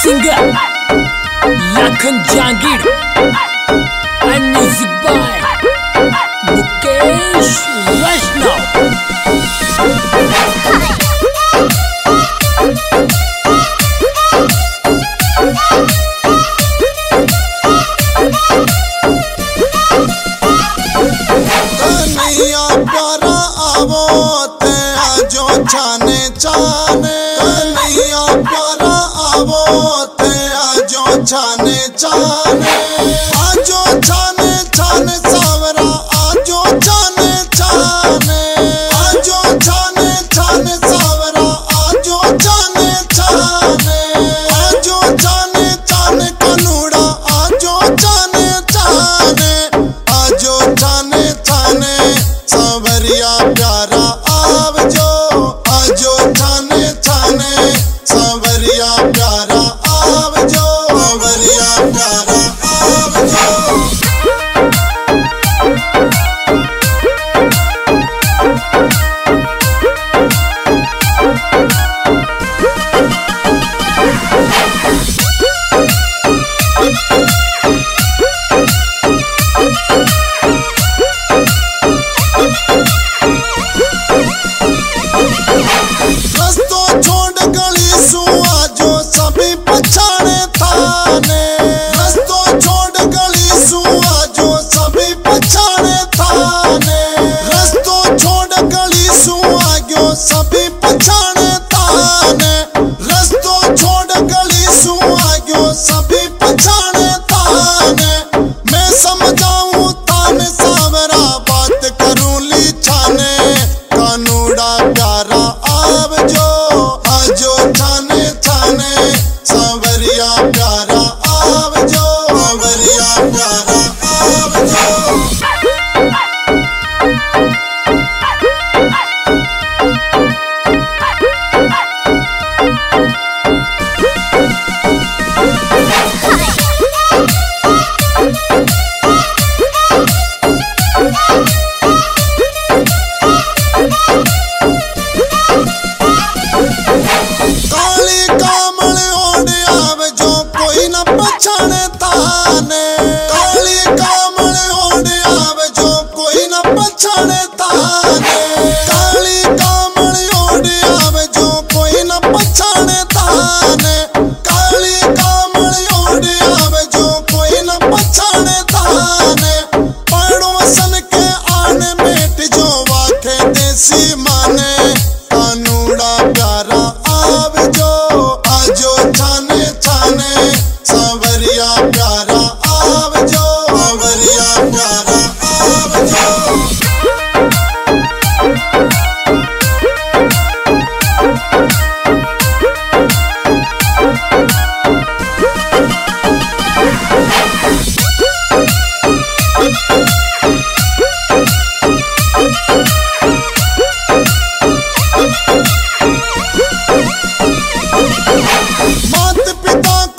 singer Lakhan Jangir and music by Mukesh Kanhaiya प्यारा आवो ते आजो छाने छाने कन्हैया प्यारा आवो ते आजो छाने छाने आजो छाने छाने सावरा आजो छाने छाने आजो छाने छाने सावरा आजो छाने छाने आजो छाने छाने कनुड़ा आजो छाने छाने आजो छाने छाने सावरिया प्यारा आवजो आजो छाने छाने सावरिया प्यारा आवजो सावरिया प्यारा आवजो रस्तो छोड़ गली सुआ जो सभी पछाड़े थाने रस्तो छोड़ गली सुआ जो सभी पछाड़े थाने रस्तो छोड़ गली सुआ जो सभी पछाड़े थाने रस्तो छोड़ गली सुआ जो सभी पछाड़े थाने मैं समझाऊं थाने सावरा बात करूं ली छाने कानूड़ा प्यारा आवजो आजो छाने छाने सावरिया प्यारा आवजो सावरिया प्यारा आवजो काली कामल ओढ़ आवजो कोई न पछाणे थाने काली कामल ओढ़ आवजो कोई न पछाणे थाने काली कामल ओढ़ आवजो कोई न पछाणे थाने काली कामल ओढ़ आवजो कोई न पछाणे थाने पड़ोसन के आने मेट जो वाखे देसी माने कानूड़ा प्यारा आवजो आजो छाने छाने सावरिया प्यारा आवजो सावरिया प्यारा आवजो मात पिता